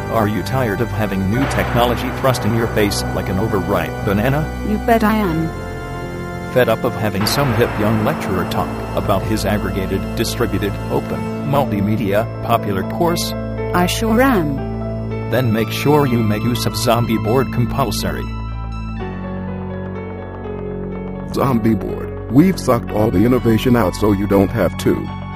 Are you tired of having new technology thrust in your face like an overripe banana? You bet I am. Fed up of having some hip young lecturer talk about his aggregated, distributed, open, multimedia, popular course? I sure am. Then make sure you make use of Zombie Board compulsory. Zombie Board. We've sucked all the innovation out so you don't have to.